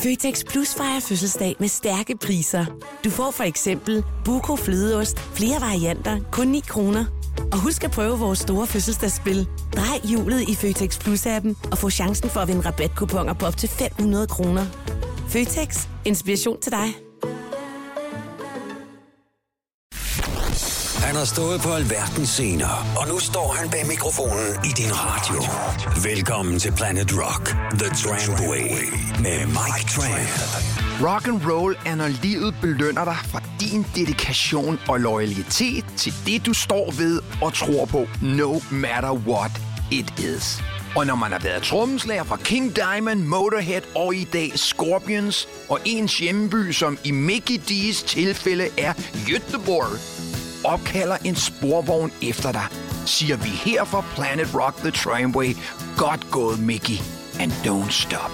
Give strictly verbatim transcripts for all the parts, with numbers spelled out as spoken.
Føtex Plus fejrer fødselsdag med stærke priser. Du får for eksempel Buco flødeost, flere varianter, kun ni kroner. Og husk at prøve vores store fødselsdagsspil. Drej hjulet i Føtex Plus-appen og få chancen for at vinde rabatkuponer på op til fem hundrede kroner. Føtex. Inspiration til dig. Han har stået på alverdens scener, og nu står han bag mikrofonen i din radio. Velkommen til Planet Rock, The Trampway, med Mike Tramp. Rock and roll er, når livet belønner dig for din dedikation og loyalitet til det, du står ved og tror på, no matter what it is. Og når man har været trommeslager fra King Diamond, Motorhead og i dag Scorpions, og ens hjemby, som i Mickey D's tilfælde er Göteborg, opkalder en sporvogn efter dig, siger vi her fra Planet Rock The Tramway, godt gået Mickey, and don't stop.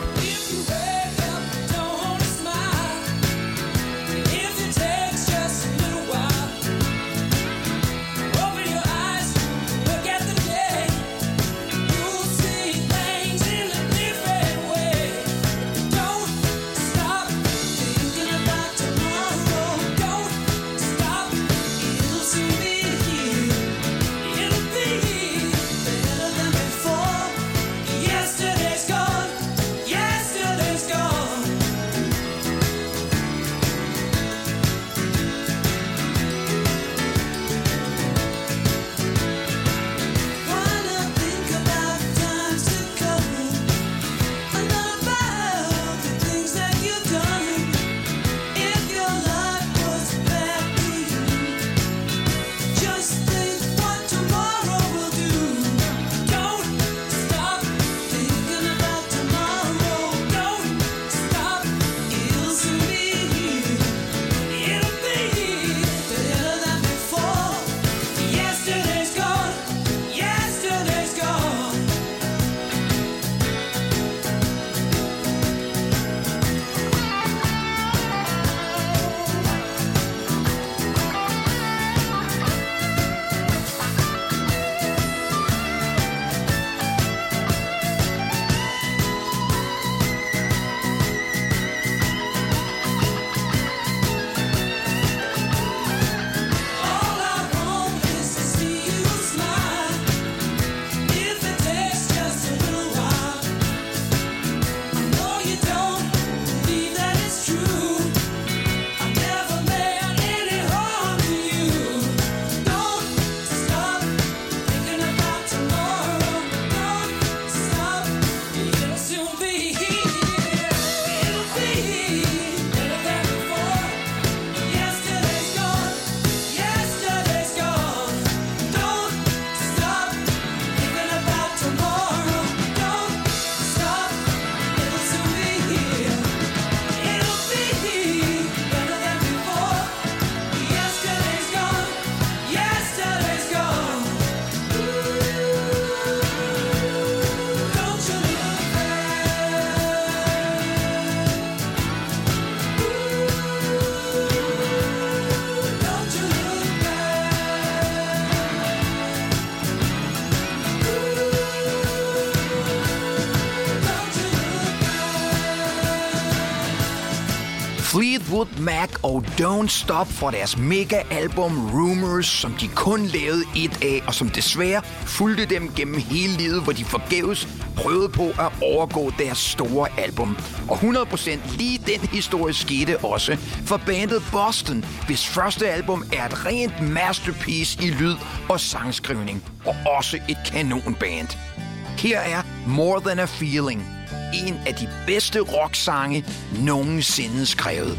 Fleetwood Mac og Don't Stop for deres mega-album Rumors, som de kun lavede et af, og som desværre fulgte dem gennem hele livet, hvor de forgæves prøvede på at overgå deres store album. Og hundrede procent lige den historie skete også for bandet Boston, hvis første album er et rent masterpiece i lyd og sangskrivning, og også et kanonband. Her er More Than a Feeling, en af de bedste rocksange nogensinde skrevet.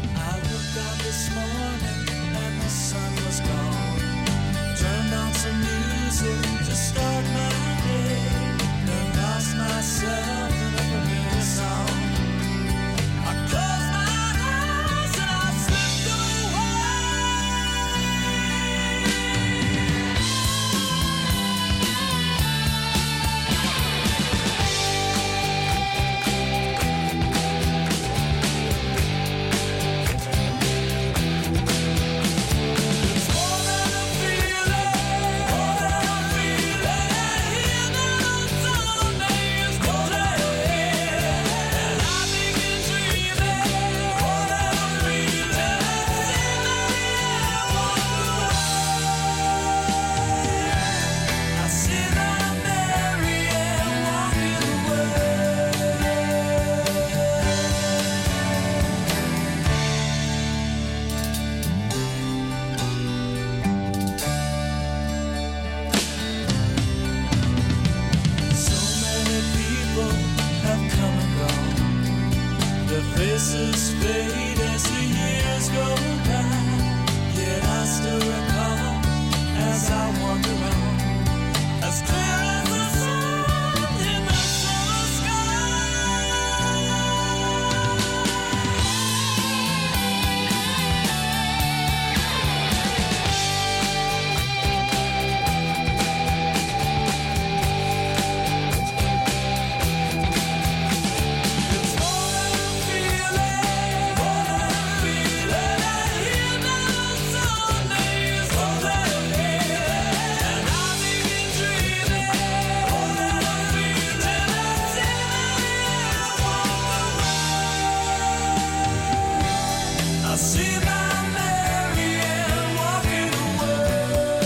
Their faces fade as the years go by, yet I still recall as I wander on, as clear as the sun in the summer sky. It's more than a feeling, more than a feeling. I hear the Sundays, more than a feeling, and I begin dreaming, more than a feeling. I say I walk away. I see my Mary Ann walking away.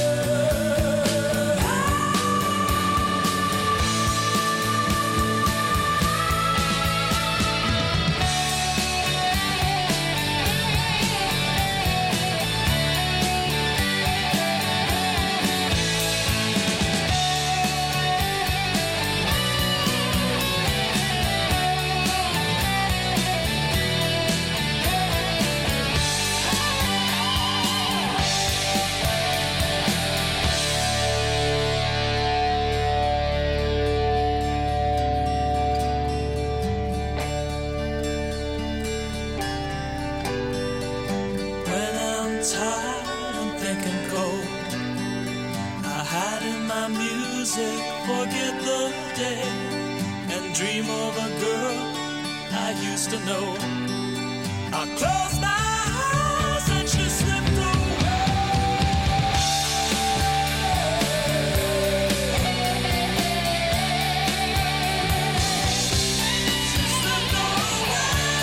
When I'm tired and thinking cold, I hide in my music, forget the day, and dream of a girl I used to know. I close my eyes and she slipped away. She slipped away.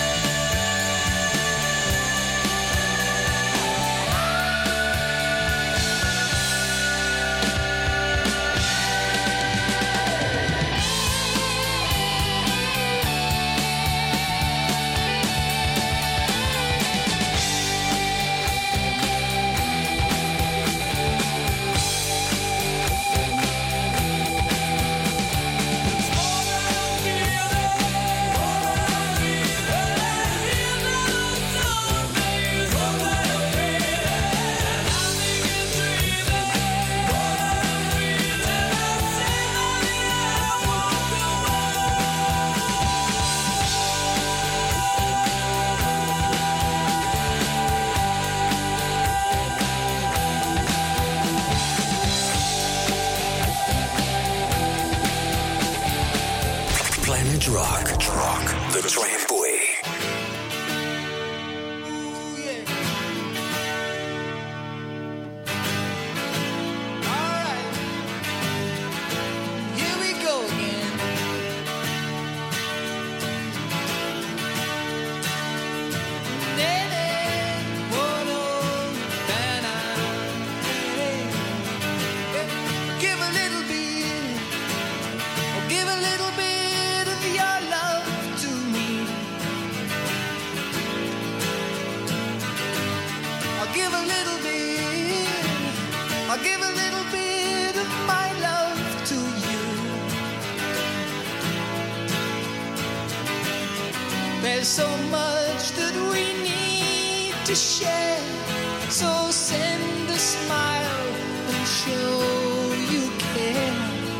Planet Rock, Rock, The Trampway. Alright, here we go again. Give a little bit, oh, give a little bit of your love to me. I'll give a little bit, I'll give a little bit of my love to you. There's so much that we need to share, so send a smile and show you care.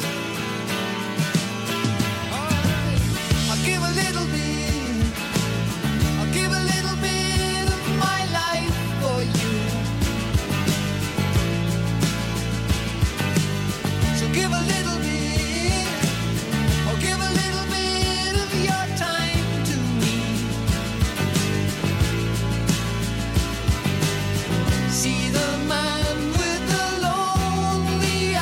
Alright, I'll give a little bit, I'll give a little bit of my life for you. So give a little bit, or give a little bit of your time to me. See the man with the lonely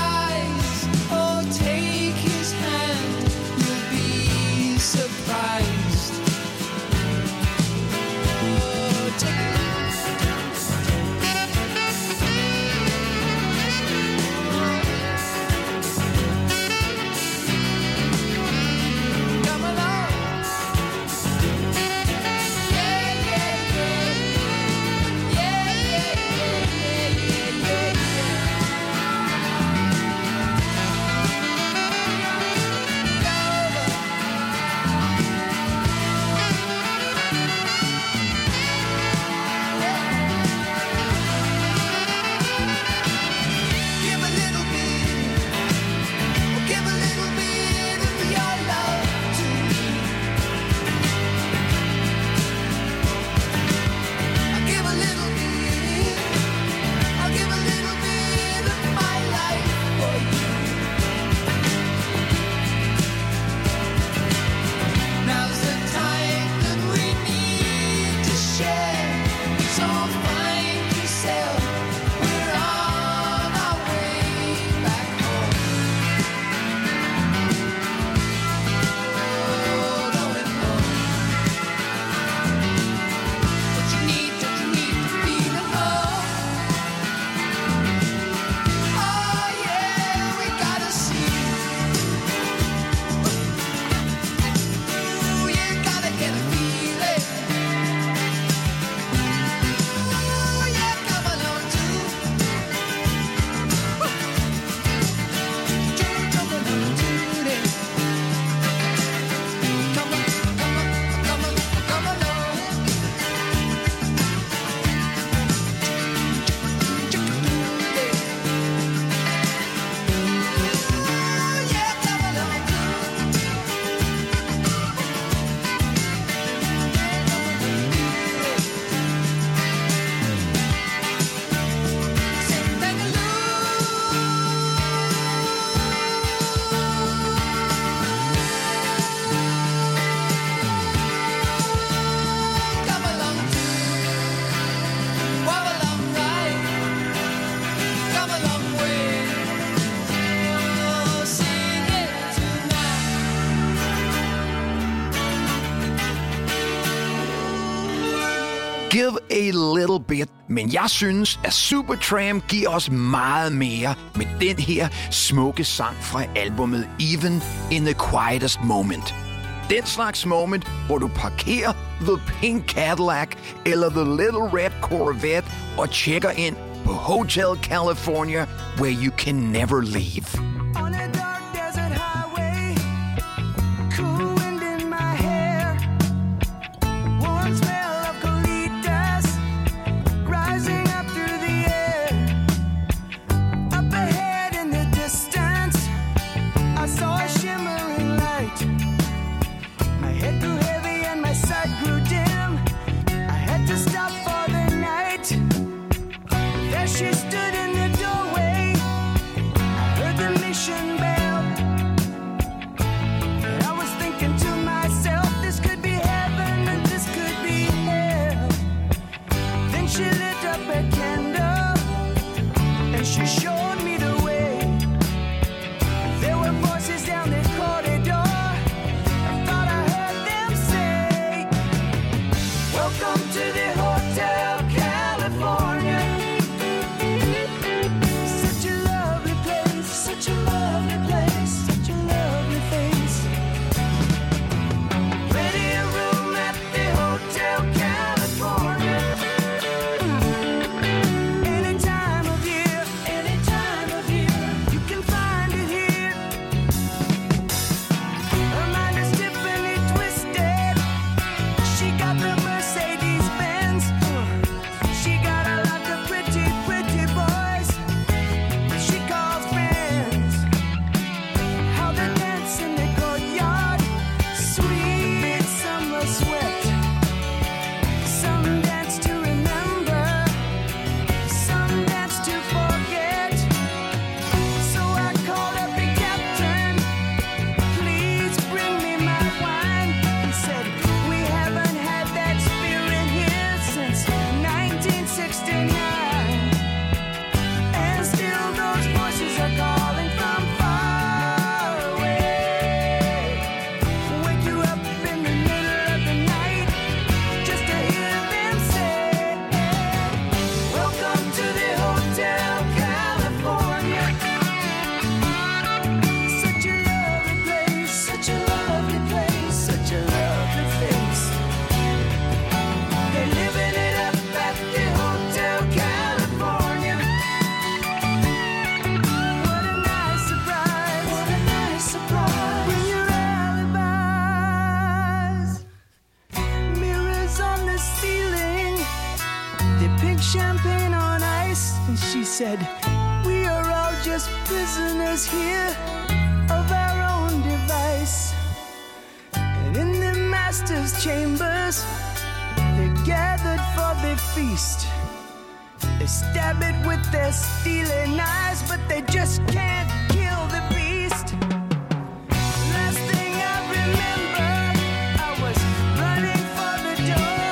Give a little bit, men jeg synes, at Supertramp giver os meget mere med den her smukke sang fra albumet Even in the Quietest Moment. Den slags moment, hvor du parkerer The Pink Cadillac eller The Little Red Corvette og tjekker ind på Hotel California, where you can never leave. On a dark desert highway, cool wind in my hair, warm smell of colitas rising up through the air. Up ahead in the distance, I saw a shimmering light. My head grew heavy and my sight grew dim. I had to stop for the night. There she stood in the doorway. I heard the mission bell. And I was thinking to myself, this could be heaven and this could be hell. Then she lit up a candle and she showed me the way. There were voices down the corridor. I thought I heard them say, welcome to the Hotel California. Such a lovely place, such a lovely place, such a lovely face. Plenty of room at the Hotel California. Any time of year, any time of year, you can find it here. Her mind is Tiffany twisted. She got the Mercedes Benz. She got a lot of pretty, pretty boys she calls friends. How they dance in the courtyard, sweet summer sweat. Some dance to remember, some dance to forget. So I called up the captain, please bring me my wine. He said, we haven't had that spirit here since nineteen sixty-nine. And still those voices are calling from far away. Wake you up in the middle of the night just to hear them say, welcome to the Hotel California. Such a lovely place, such a lovely place, such a lovely face. They're living it up at the Hotel California. What a nice surprise, what a nice surprise. Bring your alibis. Mirrors on the ceiling, the pink champagne on ice. And she said, we are all just prisoners here of our own device. And in the master's chambers, they're gathered for the feast. They stab it with their steely knives, but they just can't kill the beast. Last thing I remember, I was running for the door.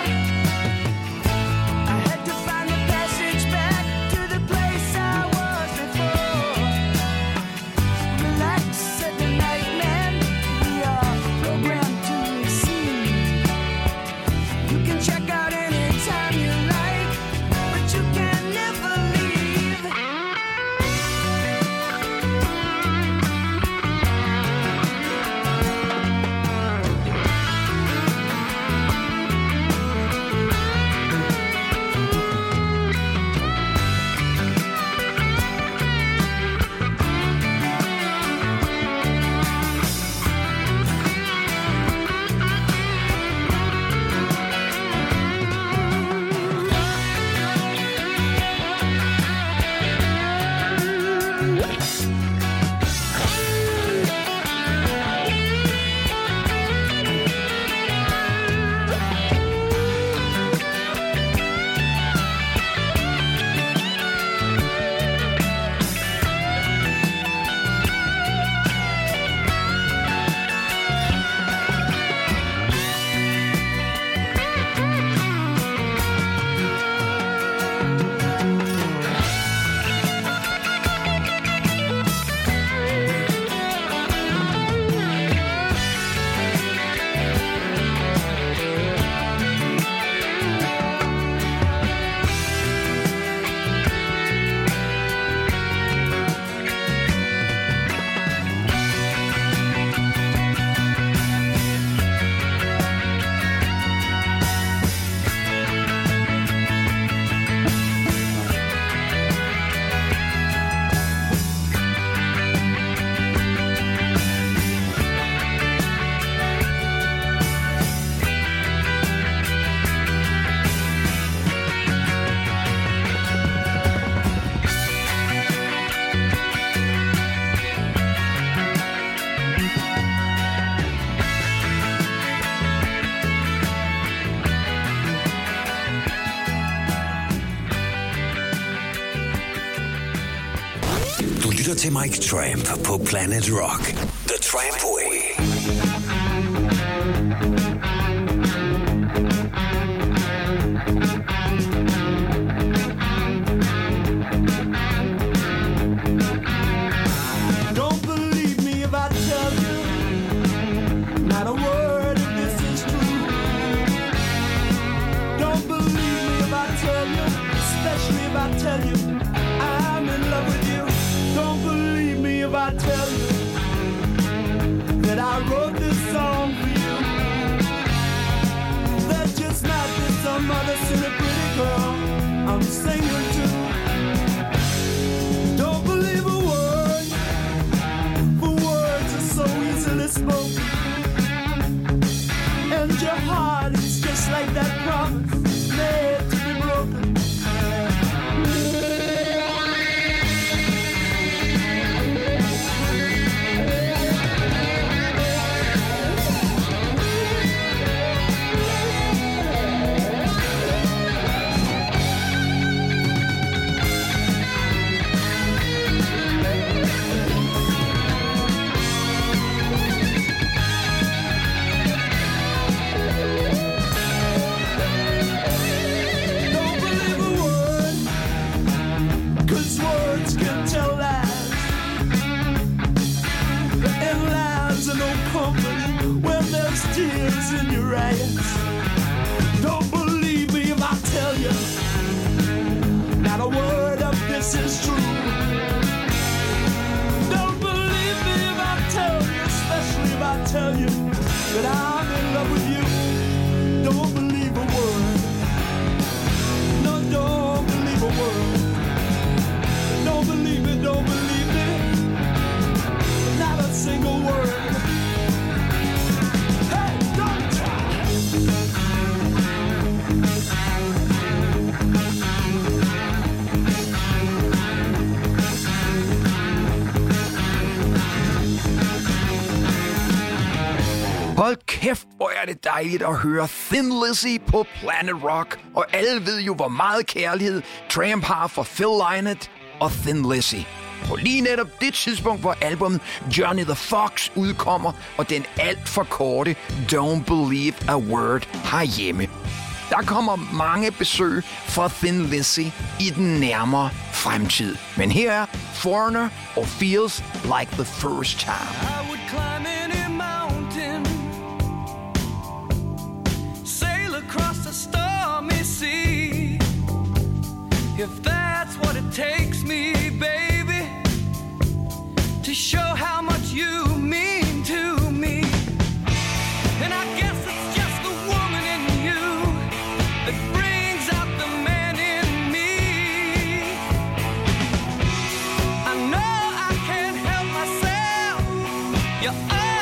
I had to find the passage back to the place I was before. Relax, said the night man, we are programmed to receive. You can check out anytime you like, but you can never leave. lytter til Mike Tramp på Planet Rock. The Tramp Way. Mother, seen a pretty girl I'm singing to. Don't believe a word, for words are so easily spoken, and your heart is just like that promise made to be broken. Tears in your eyes. Don't believe me if I tell you not a word of this is true. Don't believe me if I tell you, especially if I tell you that I'm in love with you. Don't believe a word. No, don't believe a word. Don't believe me, don't believe me. Not a single word. Hold kæft, hvor er det dejligt at høre Thin Lizzy på Planet Rock. Og alle ved jo, hvor meget kærlighed Tramp har for Phil Lynott og Thin Lizzy. På lige netop det tidspunkt, hvor albumet Johnny the Fox udkommer, og den alt for korte Don't Believe a Word herhjemme. Der kommer mange besøg fra Thin Lizzy i den nærmere fremtid. Men her er Foreigner og Feels Like the First Time. I would climb any mountain, sail across the stormy sea, if that's what it takes me, baby, to show how much you mean to me. And I guess it's just the woman in you that brings out the man in me. I know I can't help myself. You're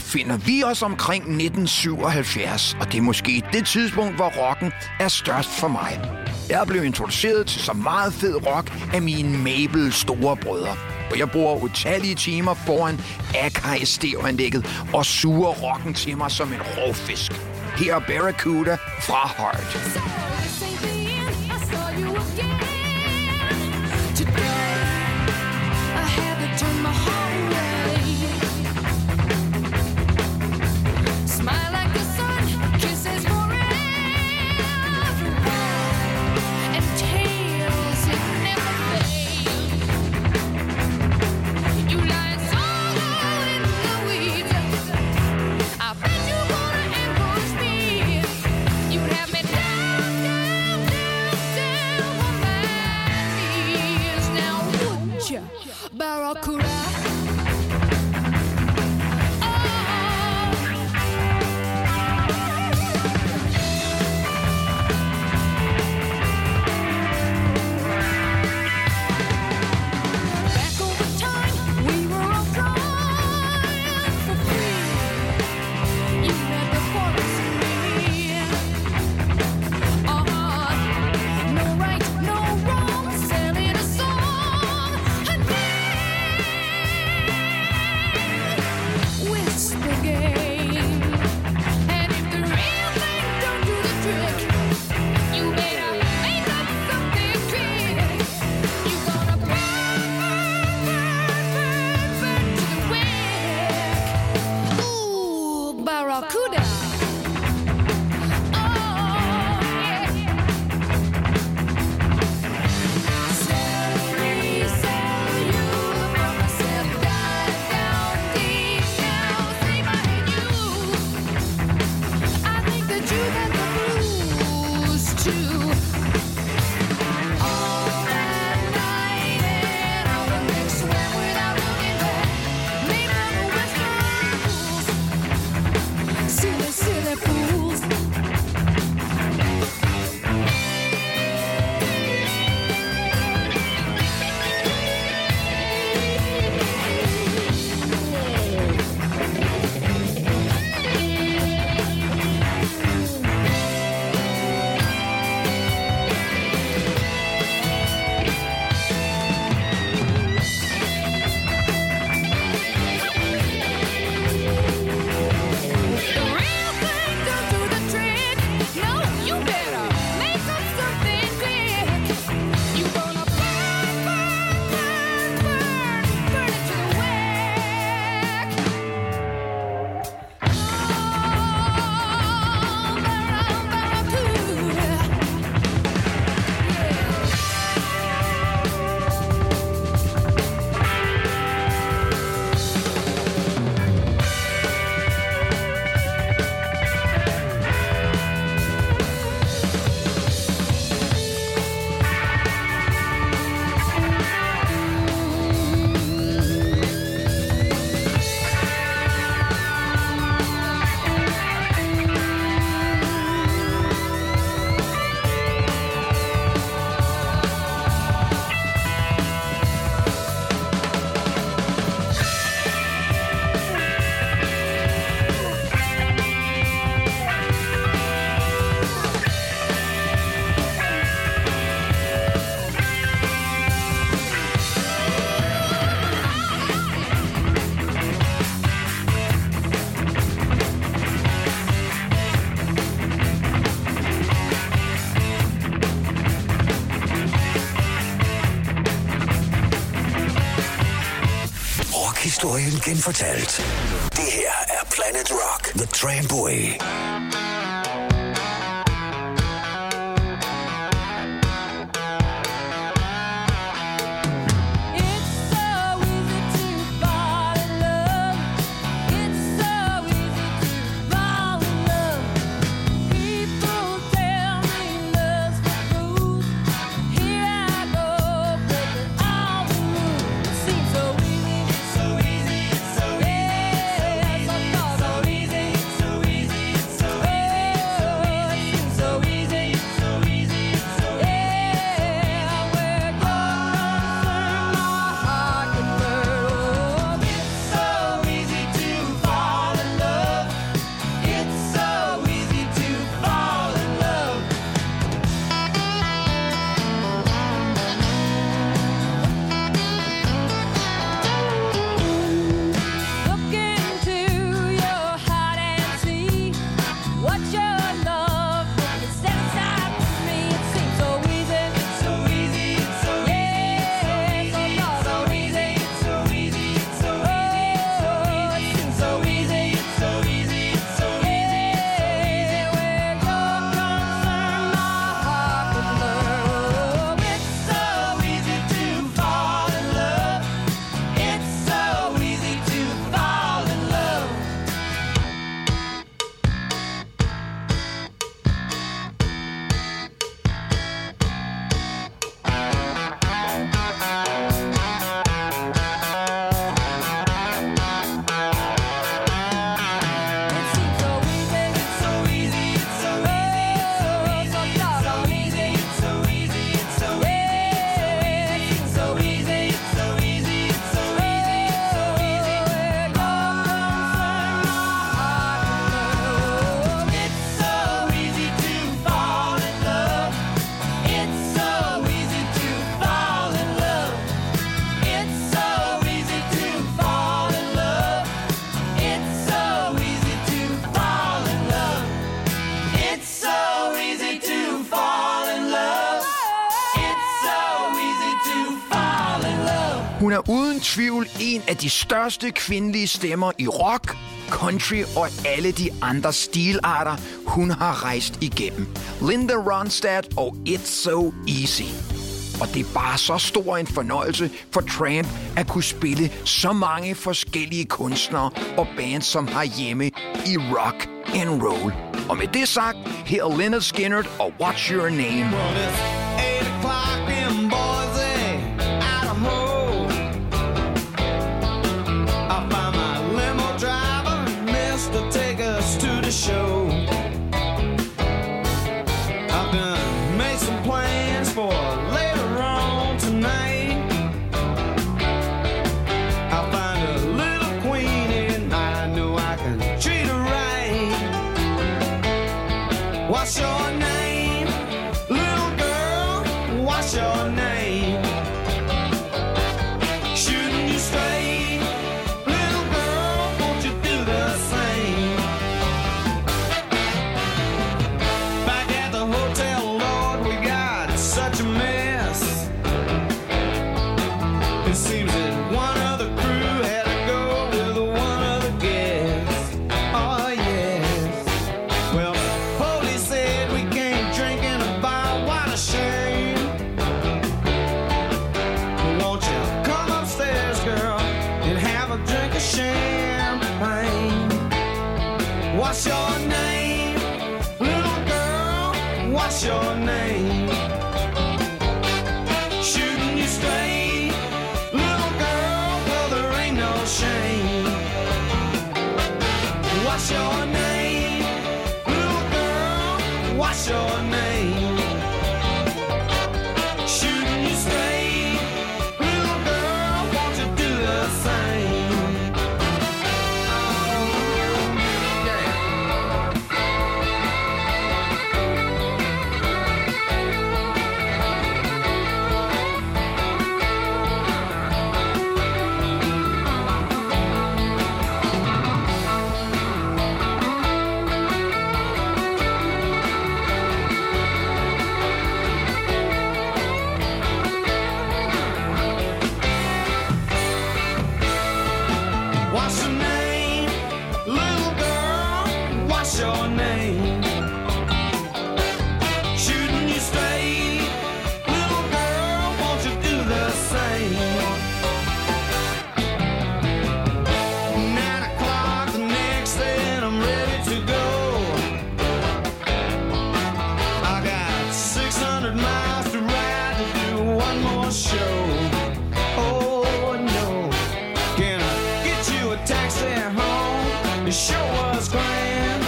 befinder vi os omkring nitten syvoghalvfjerds, og det er måske det tidspunkt, hvor rocken er størst for mig. Jeg blev introduceret til så meget fed rock af mine Mabel store brødre, og jeg bruger utallige timer foran Akai stereoanlægget og suger rocken til mig som en rovfisk. Her er Barracuda fra Heart. Barracuda. Historien genfortalt. Det her er Planet Rock, The Tramway. So easy, so Hun er uden tvivl en af de største kvindelige stemmer i rock, country og alle de andre stilarter, hun har rejst igennem. Linda Ronstadt og It's So Easy. Og det er bare så stor en fornøjelse for Tramp at kunne spille så mange forskellige kunstnere og bands, som har hjemme i rock and roll. Og med det sagt, her er Lynyrd Skynyrd og What's Your Name? Well, it's eight o'clock in Boise, Idaho. I found my limo driver, mister, take us to the show. I've done made some plans for later on tonight. I'll find a little queen and I know I can treat her right. What's your name, little girl? What's your name? Shooting you straight, little girl, won't you do the same? Back at the hotel, Lord, we got such a mess. It seems that one of the crew had to go with one of the guests. Oh yes. Well, the police said we can't drink in a bar. What a shame. Won't you come upstairs, girl, and have a drink of champagne? What's your name, little girl? What's your name? Shooting you straight, little girl, well, there ain't no shame. What's your name, little girl? What's your name? Shooting you straight, little girl, won't you do the same? What's your name, little girl? What's your name? Shooting you straight, little girl, won't you do the same? Nine o'clock the next day and I'm ready to go. I got six hundred miles to ride to do one more show. Oh no, can I get you a taxi home? The show was grand.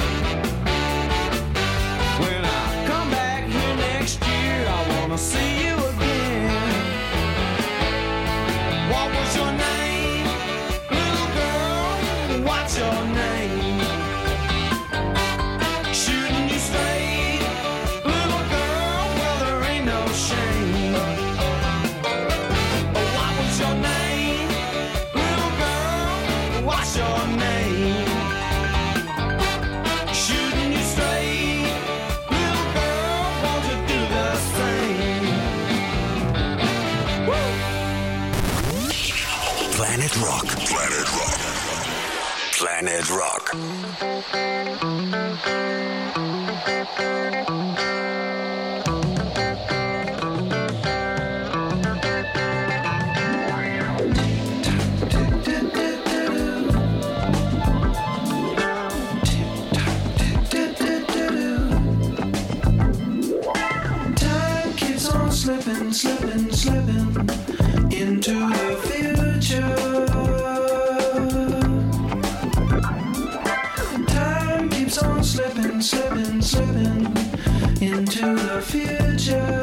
When I come back here next year, I wanna see you again. What was your name, little girl? What's your name? Shooting you straight, little girl, well, there ain't no shame. Oh, what was your name, little girl? What's your name? Shooting you straight, little girl, won't you do the same? Woo! Planet Rock. Planet Rock. Planet Rock. Time keeps on slipping, slipping, slipping into the future. Time keeps on slipping, slipping, slipping into the future.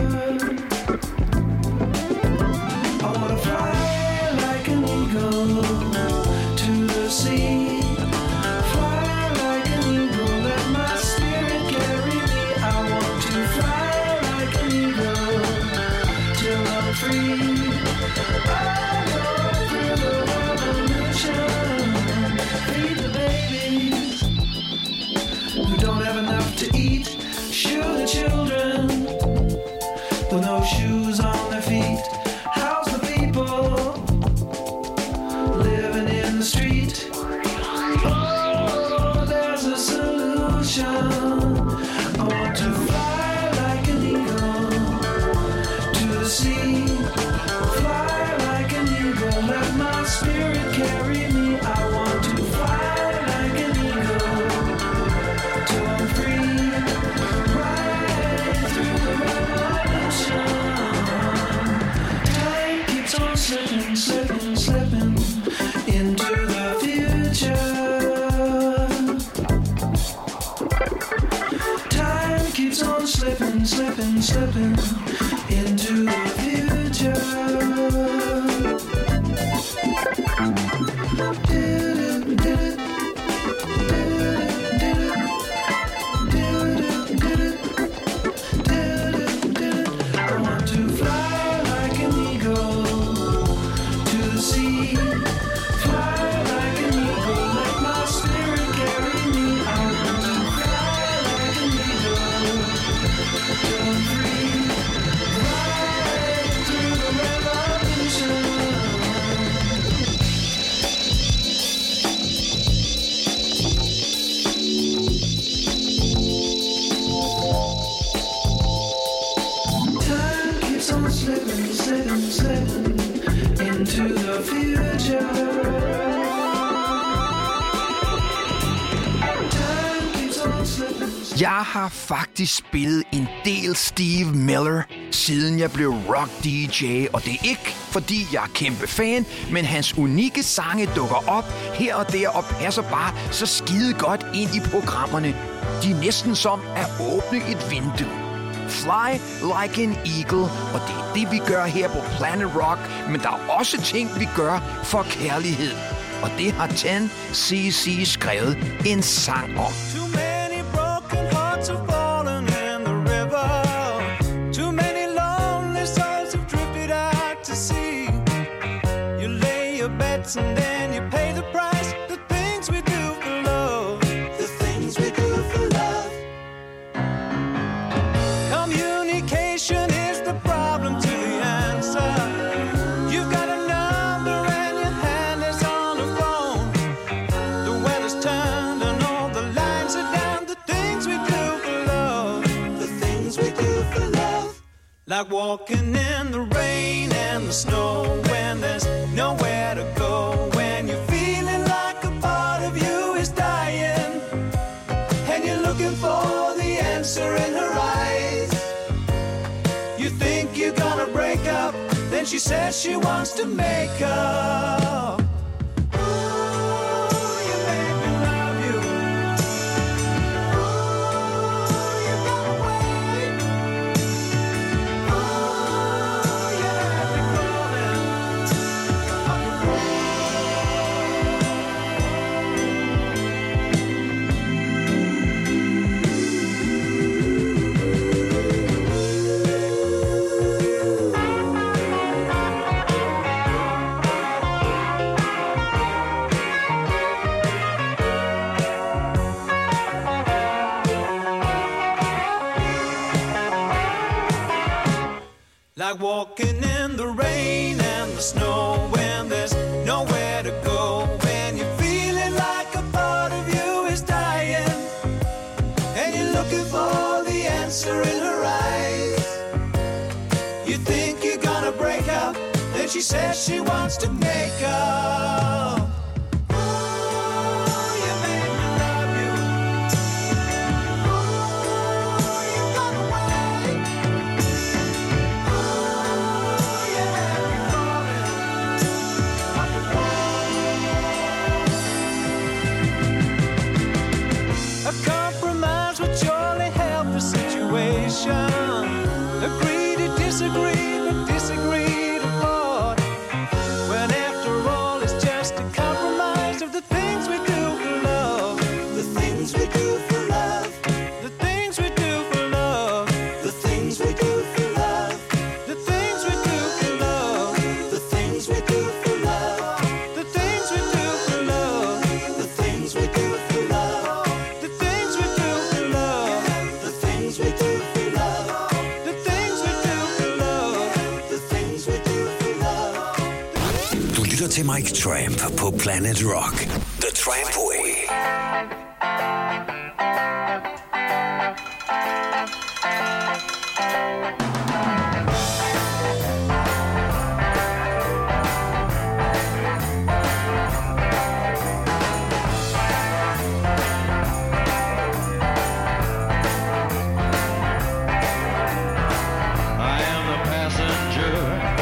I wanna fly like an eagle to the sea. Fly like an eagle, let my spirit carry me. I want to fly like an eagle till I'm free. I go through the revolution, feed the babies who don't have enough to eat. Shoe the children with no shoes on their feet. House the people keeps on slipping, slipping, slipping into the future. Time keeps on slipping. Jeg har faktisk spillet en del Steve Miller, siden jeg blev rock D J, og det er ikke, fordi jeg er kæmpe fan, men hans unikke sange dukker op her og der og passer bare så skide godt ind i programmerne. De er næsten som at åbne et vindue. Fly like an eagle, og det er det, vi gør her på Planet Rock, men der er også ting, vi gør for kærlighed. Og det har ten C C skrevet en sang om. Too many broken hearts have fallen in the river. Too many lonely souls have drifted out to sea. You lay your bets and then you pay the price. The things we do for love. The things we do for love. Communication is the problem to the answer. You've got a number and your hand is on the phone. The weather's turned and all the lines are down. The things we do for love. The things we do for love. Like walking in the rain and the snow when there's nowhere to go. When you're feeling like a part of you is dying and you're looking for the answer in her eyes. You think you're gonna break up, then she says she wants to make up. Ooh, you make me love you. Ooh, you got away. Ooh, you have me crawling on your brain. Like walking in the rain and the snow when there's nowhere to go. When you're feeling like a part of you is dying and you're looking for the answer in her eyes. You think you're gonna break up, then she says she wants to make up. Ooh, you make me love you. Ooh, you got away. A compromise would surely help the situation. Agree to disagree, but disagree to part. When after all it's just a compromise of the things we do for love. The things we do for love. The things we do for love. The things we do for love. The things we do for love. The things we do for love. The things we do for love. The things we do for love. The things we do for love. The things we do for love. The things we do for love. The things we do for love. Du lytter til Mike Tramp på Planet Rock. The Tramp Way. I am the passenger,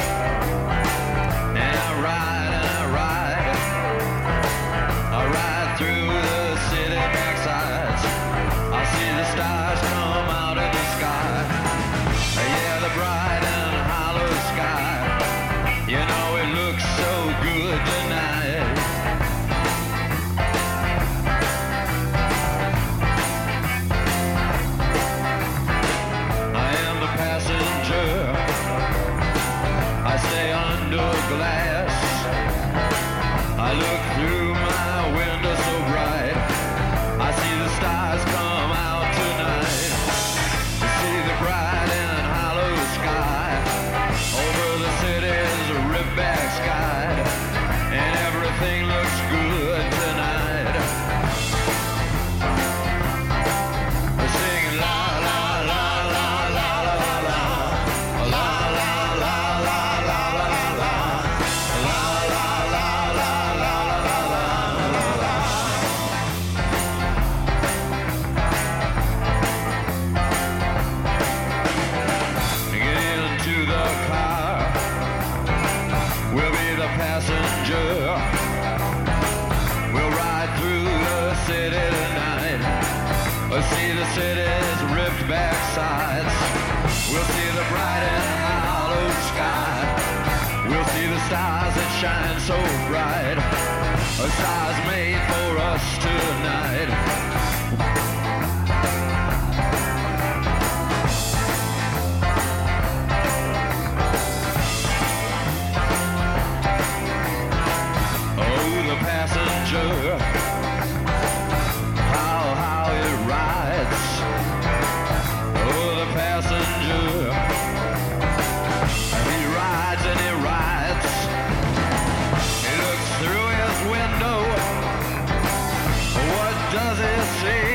and I ride and I ride. I ride through the city backsides. I see the stars come out of the sky. Yeah, the bright and hollow sky. You know it looks so good tonight. I am the passenger. I stay under glass. I look through my window so bright. I see the stars come out tonight. I see the bright and hollow sky. Over the city's ripback sky. And everything looks good tonight. We're singing la la la la la la la la la la. We'll see the bright and hollow sky. We'll see the stars that shine so bright. A stars made for us tonight. Oh, the passenger, how, how it rides. Oh, the passenger, he rides and he rides. He looks through his window. What does he see?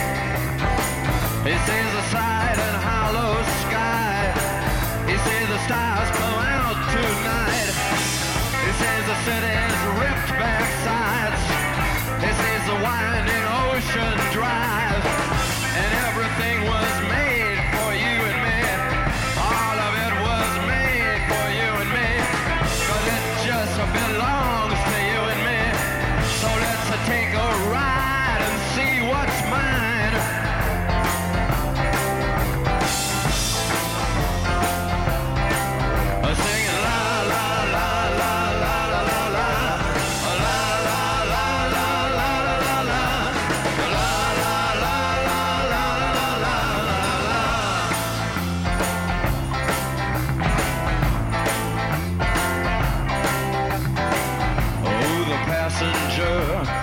He sees the side and hollow sky. He sees the stars come out tonight. He sees the city's ripped back sides. He sees the winding ocean drive. And everything was made for you and me. All of it was made for you and me. But it just belongs to you and me. So let's take a ride and see what's mine. Singing la la la la la la la la. La la la la la la la la. La la la la la la la la. Oh, the passenger,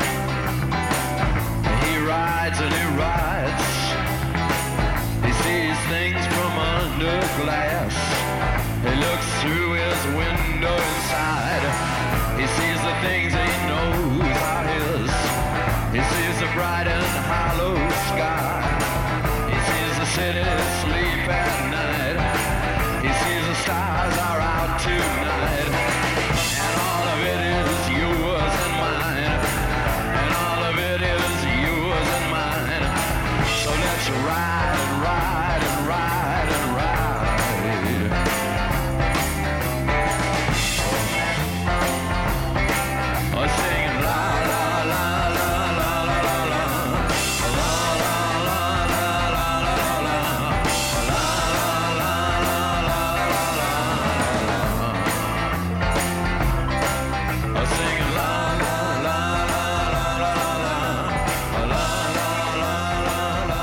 he rides and he rides. He sees things from under glass. He looks through his window inside. He sees the things he knows are his. He sees the bright and hollow sky. He sees the city sleep at night. He sees the stars are out tonight. And all of it is yours and mine. And all of it is yours and mine. So let's ride and ride and ride and ride. Oh, singing la la la la la la la la. La la la la la la la. La la la la la la la. Oh, singing la la la la la la la. La la la la la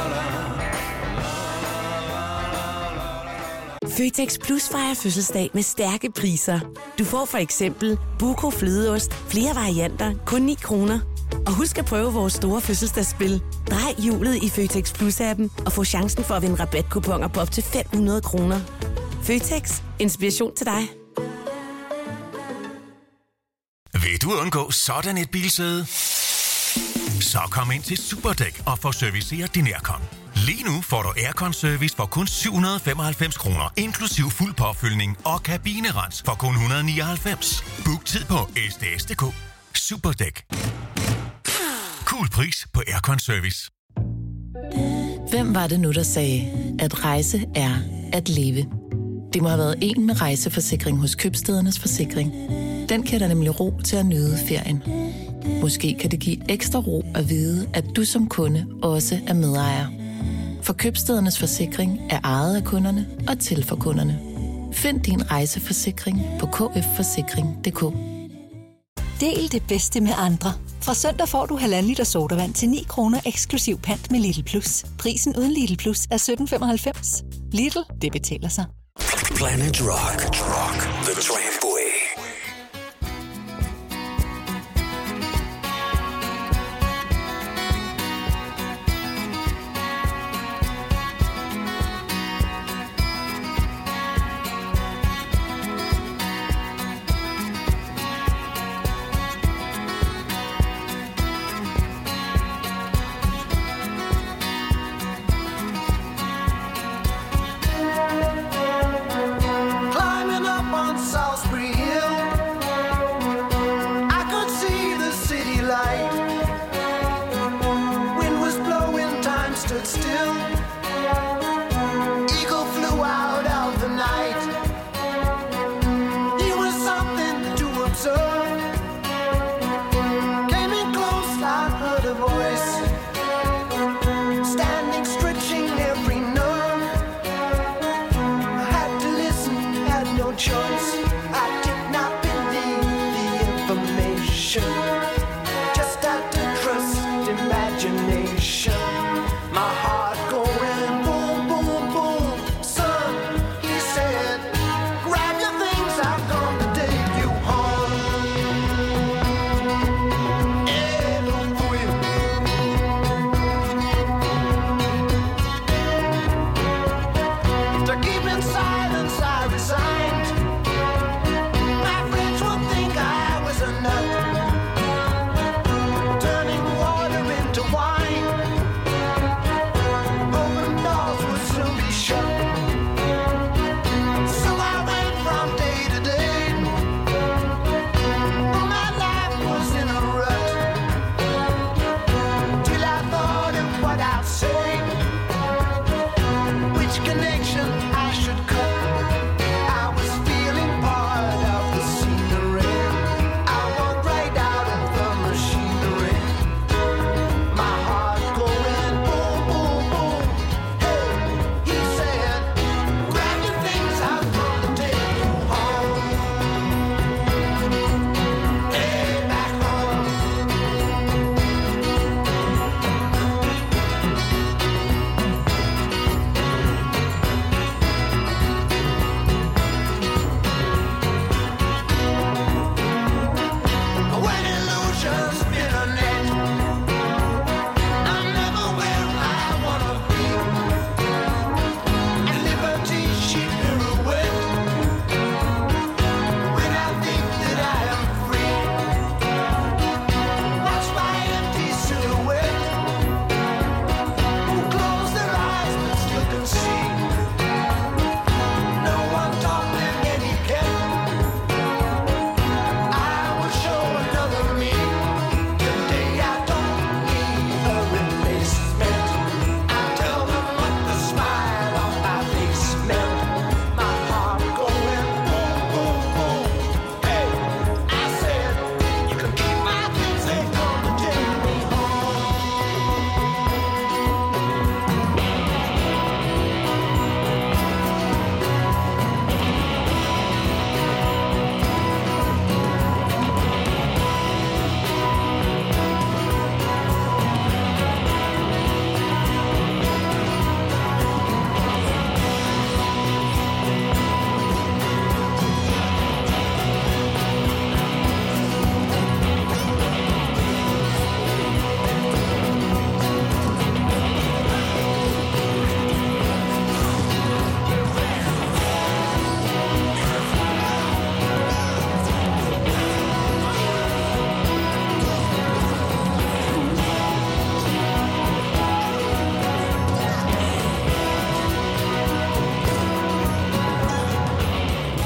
la la. Føtex Plus fejrer fødselsdag med stærke priser. Du får for eksempel Buco flødeost, flere varianter, kun ni kroner. Og husk at prøve vores store fødselsdagsspil. Drej hjulet i Føtex Plus-appen og få chancen for at vinde rabatkuponer på op til fem hundrede kroner. Føtex. Inspiration til dig. Vil du undgå sådan et bilsæde? Så kom ind til Superdæk og få serviceret din aircon. Lige nu får du aircon-service for kun syv hundrede og femoghalvfems kroner, inklusiv fuld påfyldning og kabinerens for kun et hundrede og nioghalvfems. Book tid på s d s punktum d k. Superdæk. Cool pris på aircon-service. Hvem var det nu, der sagde, at rejse er at leve? Det må have været en med rejseforsikring hos Købstædernes Forsikring. Den kan der nemlig ro til at nyde ferien. Måske kan det give ekstra ro at vide, at du som kunde også er medejer. For Købstædernes Forsikring er ejet af kunderne og til for kunderne. Find din rejseforsikring på k f forsikring punktum d k. Del det bedste med andre. Fra søndag får du halvanden liter sodavand til ni kroner eksklusiv pant med Lidl Plus. Prisen uden Lidl Plus er sytten femoghalvfems. Lidl, det betaler sig. Planet Rock. Rock. The Tramway. Climbing up on South Street.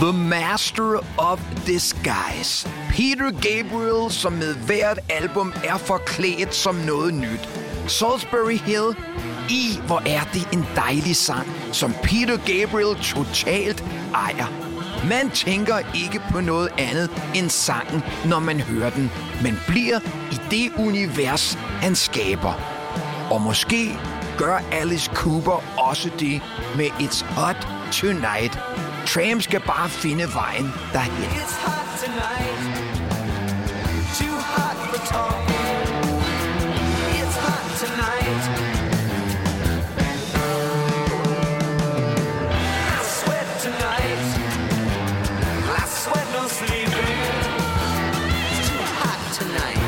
The Master of Disguise. Peter Gabriel, som med hvert album er forklædt som noget nyt. Salisbury Hill. I, hvor er det en dejlig sang, som Peter Gabriel totalt ejer. Man tænker ikke på noget andet end sangen, når man hører den, men bliver i det univers, han skaber. Og måske gør Alice Cooper også det med It's Hot Tonight. Tramp skal bare finde vejen derhen. It's hot tonight. Too hot for talking. It's hot tonight. I sweat tonight. I sweat no sleeping. It's too hot tonight.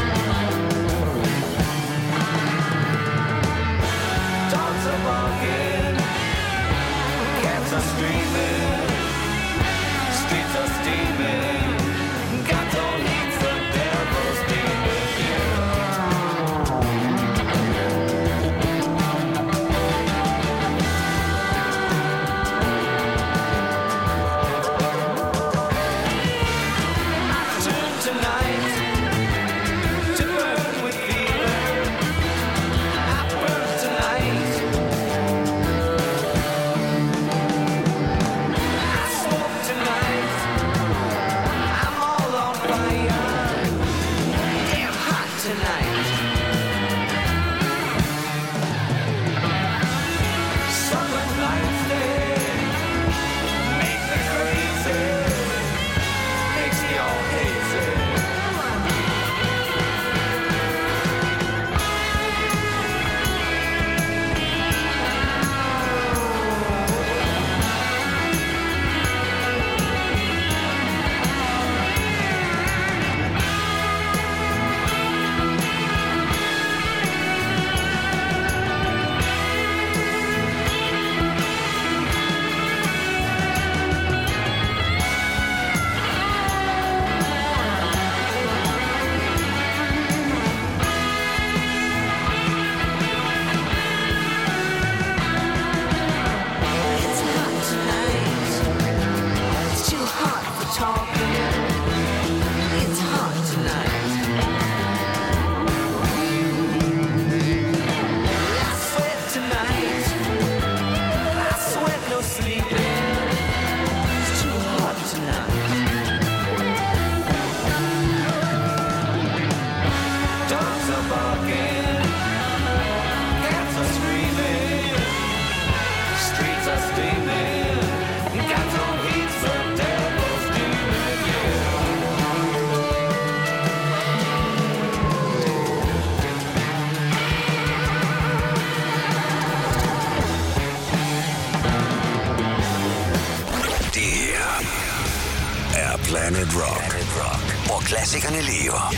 Dogs are barking. Cats are screaming. Streets are steaming. God don't need the devil's demon. I turn tonight to burn with fever. I burn tonight. I smoke tonight. I'm all on fire. Damn hot tonight. Summer nights they make me crazy. Makes me all hazy. It's hot tonight. It's too hot for talking. It's hot tonight. I sweat tonight. I sweat no sleeping. It's too hot tonight. Dogs are barking. Cats are screaming. Streets are steaming. Got no heat, the devil's demon. Det her er Planet Rock, hvor klassikerne lever.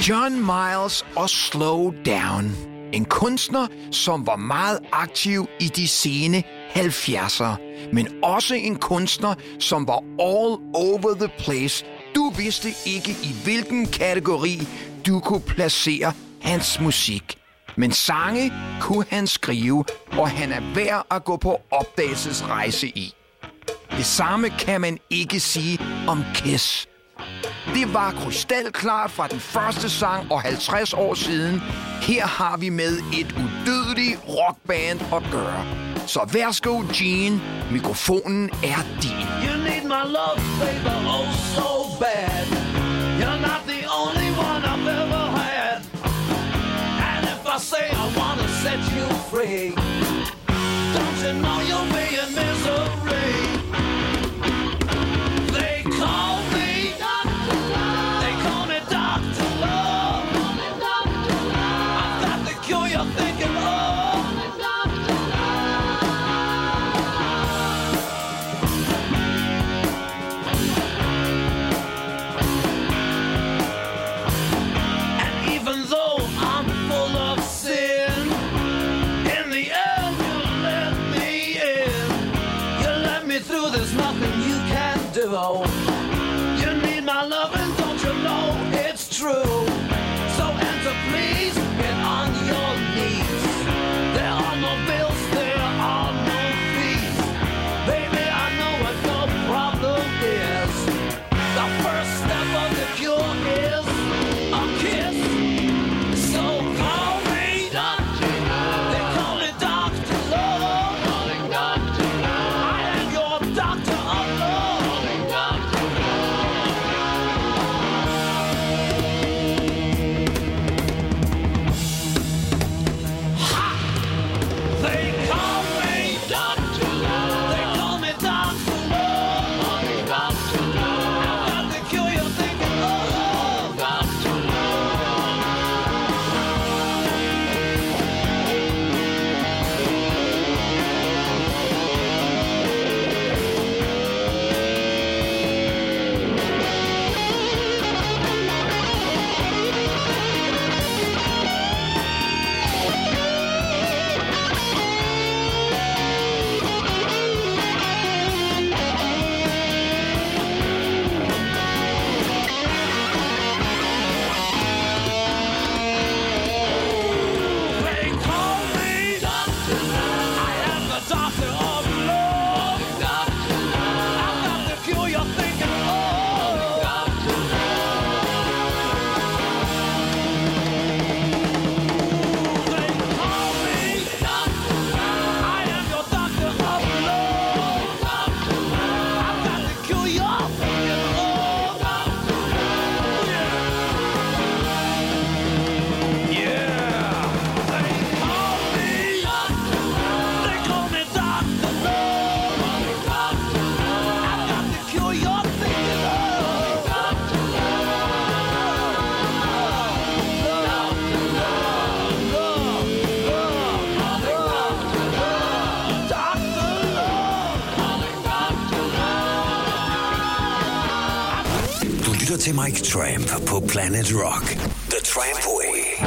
John Miles og Slow Down. En kunstner, som var meget aktiv i de sene halvfjerdser. Men også en kunstner, som var all over the place. Du vidste ikke, i hvilken kategori du kunne placere hans musik. Men sange kunne han skrive, og han er værd at gå på opdagelsesrejse i. Det samme kan man ikke sige om Kiss. Det var krystalklart fra den første sang og halvtreds år siden. Her har vi med et udødeligt rockband at gøre. Så værsgo, Gene. Mikrofonen er din. You need my love, baby, oh so bad. You're not the only one I've ever had. And if I say I wanna set you free, don't you know you'll be in misery? They call me Doctor Love. They call me Doctor Love. I've got the cure you're thinking of. You need my loving, don't you know it's true? So answer please, get on your knees. There are no bills, there are no fees. Baby, I know what your problem is. The first step of the cure is a kiss. So call me Doctor Love. They call me Doctor Love. Calling Doctor Love. I am your doctor of love. Til Mike Tramp på Planet Rock. The Tramp Way.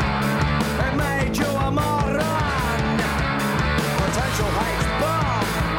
Potential hate bomb.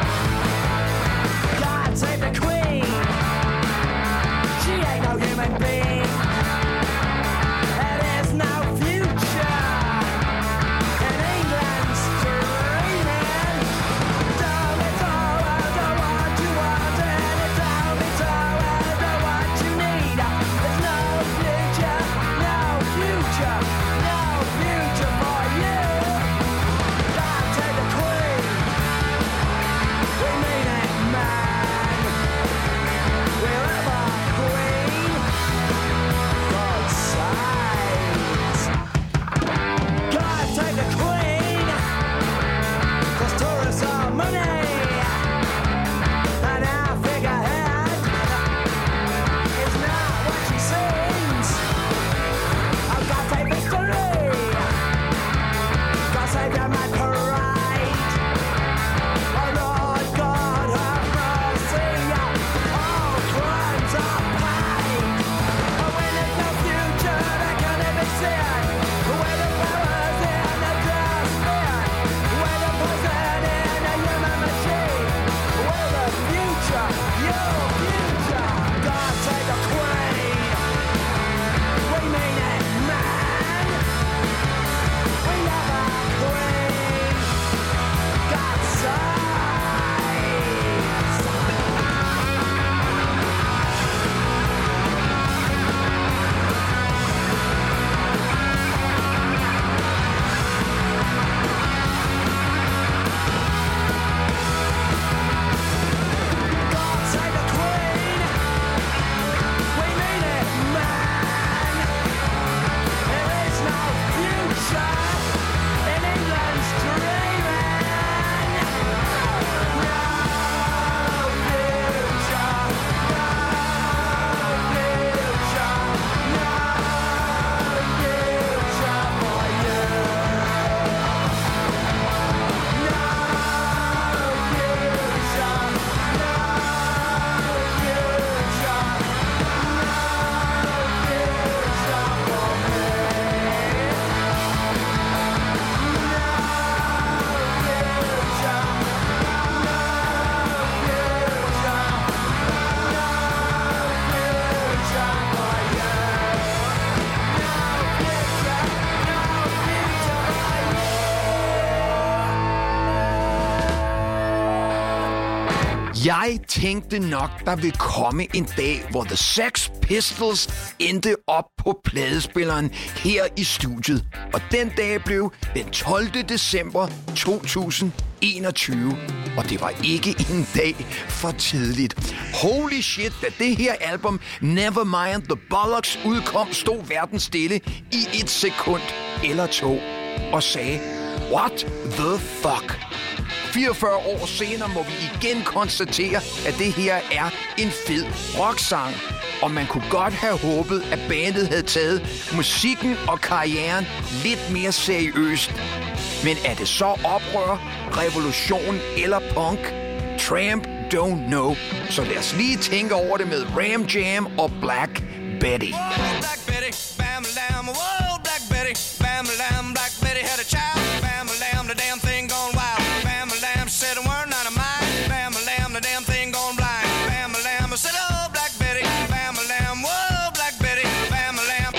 Jeg tænkte nok, der ville komme en dag, hvor The Sex Pistols endte op på pladespilleren her i studiet. Og den dag blev den tolvte december to tusind enogtyve. Og det var ikke en dag for tidligt. Holy shit, da det her album Nevermind the Bollocks udkom, stod verden stille i et sekund eller to og sagde, what the fuck? fireogfyrre år senere må vi igen konstatere, at det her er en fed rocksang. Og man kunne godt have håbet, at bandet havde taget musikken og karrieren lidt mere seriøst. Men er det så oprør, revolution eller punk? Tramp don't know. Så lad os lige tænke over det med Ram Jam og Black Betty. Whoa, Black Betty, bam lamb, whoa, Black Betty, bam lamb, Black Betty had a child, bam lamb, the damn thing gone wild, bam lamb said a word not of mine, bam lamb, the damn thing gone blind, bam lamb said, oh, Black Betty, bam lamb, whoa, Black Betty, bam lamb.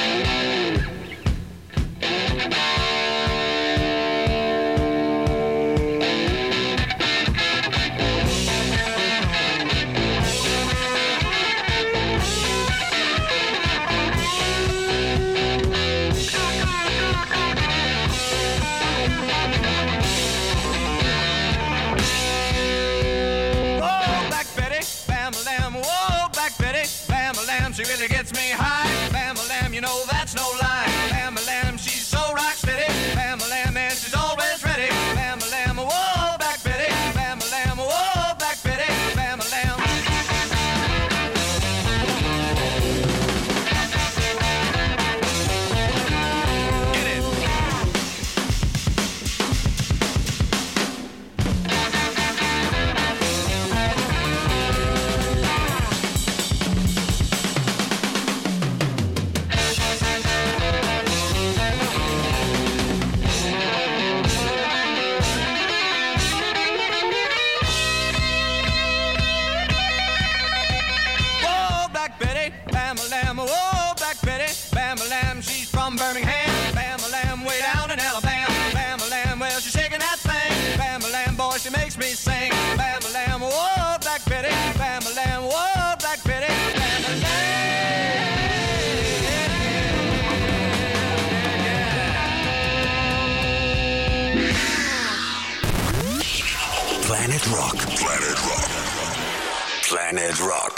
She really gets me high. Bam-a-lam, you know that's no lie. Bam-a-lam, she's so rock steady. Bam-a-lam, and she's always ready. Bam-a-lam, whoa, Black Betty. Bam-a-lam, whoa, Black Betty. Bam-a-lam. Get it. Bam-a-lam, whoa, Black Betty, Bam-a-lam, she's from Birmingham, Bam-a-lam, way down in Alabama, Bam-a-lam, well, she's shaking that thing, Bam-a-lam, boy, she makes me sing, Bam-a-lam, whoa, Black Betty, Bam-a-lam, whoa, Black Betty, Planet Rock. Planet Rock. Planet Rock.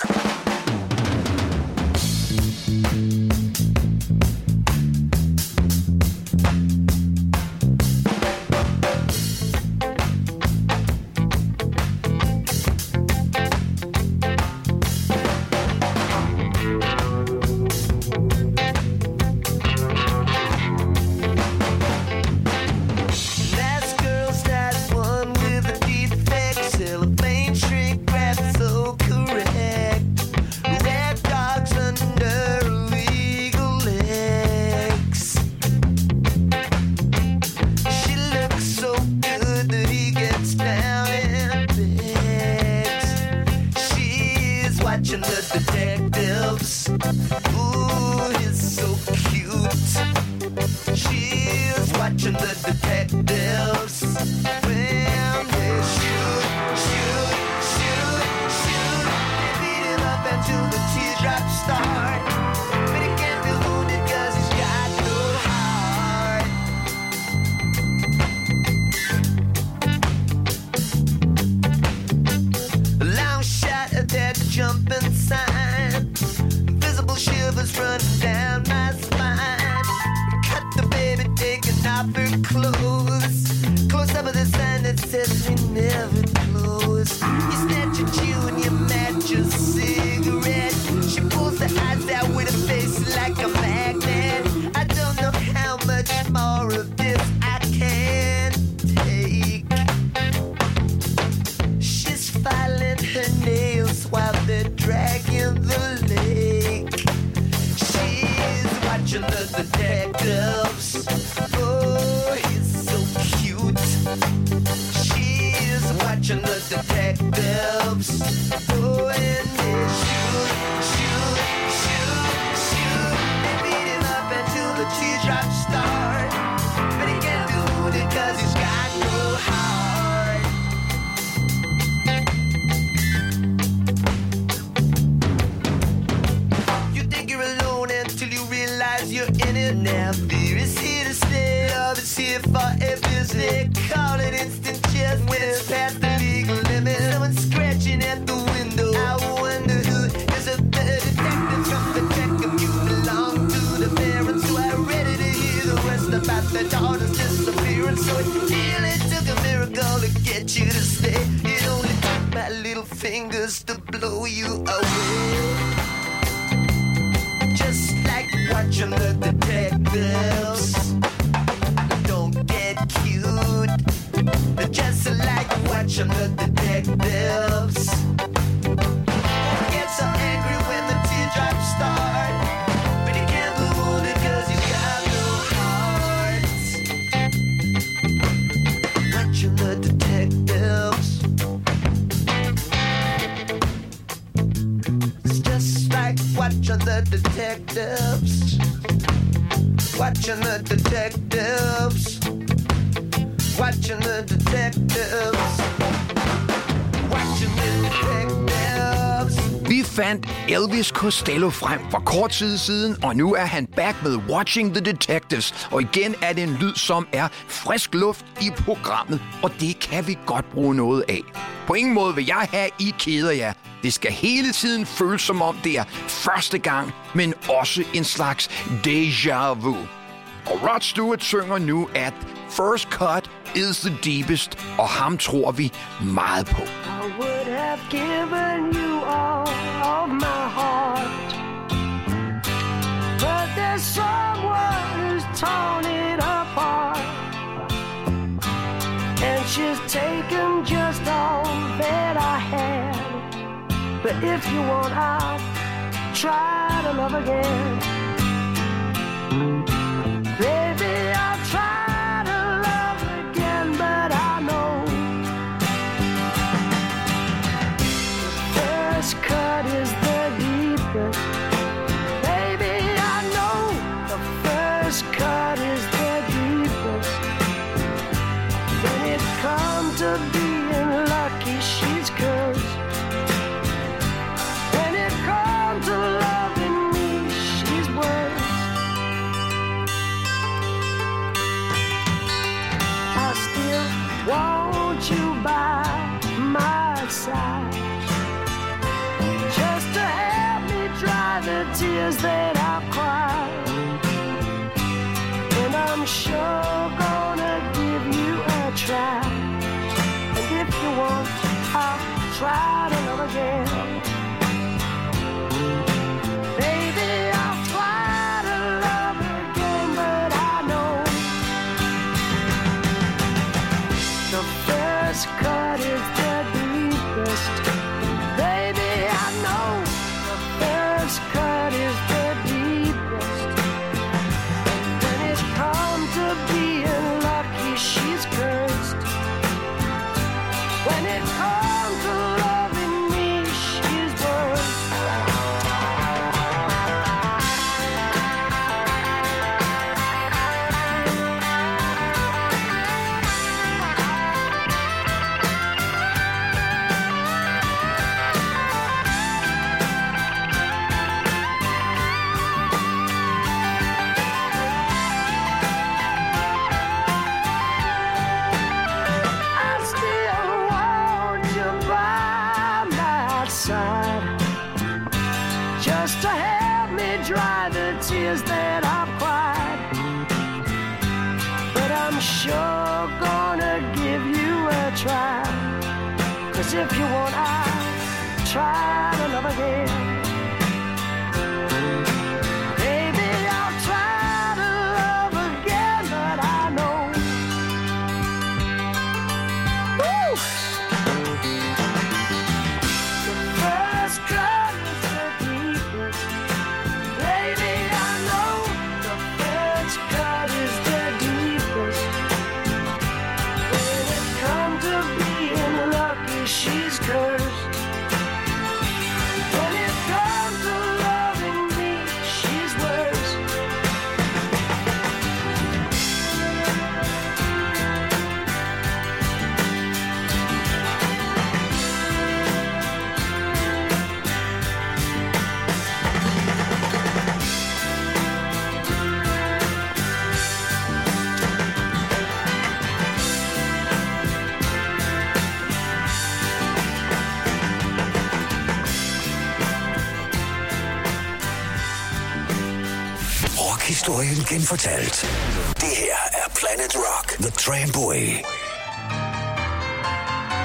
you to stay. It only took my little fingers to blow you away. Just like watching the detectives. Don't get cute. Just like watching the detectives. Get so angry when the teardrops start, but you can't hold it 'cause you got no heart. Watching the detectives. It's just like watching the detectives. Watching the detectives. Watching the detectives. Watching the detectives. Vi fandt Elvis Costello frem for kort tid siden, og nu er han back med Watching the Detectives. Og igen er det en lyd, som er frisk luft i programmet, og det kan vi godt bruge noget af. På ingen måde vil jeg have, I keder jer. Det skal hele tiden føles som om det er første gang, men også en slags déjà vu. Og Rod Stewart synger nu, at first cut is the deepest, og ham tror vi meget på. I would have given you all of my heart, but there's someone who's torn it apart, and she's taken just all that I had. But if you want, I'll try to love again. Baby, I'll try to love again, but I know the first cut is the deepest. Baby, I know the first cut is the deepest. When it comes to being lucky, she's cursed. When it comes to loving me, she's worse. I still want you by my side, just to help me dry the tears that I've cried. And I'm sure gonna give you a try. And if you want, I'll try to love again. Baby, I'll try to love again, but I know the first cut is the deepest. Baby, I know the first cut is the deepest. When it comes to being lucky, she's cursed. When it comes to loving me, she's worse. I still want you by my side, just to help me dry the tears that I've cried. But I'm sure gonna give you a try, 'cause if you want, I'll try to love again. Baby, I'll try to love again, but I know woo! The first cut is the deepest. Baby, I know the first cut is the deepest. When it comes to being lucky, she's cursed. When it comes to loving me, she's worse. Rockhistorien genfortalt. Det her er Planet Rock, The Tramway.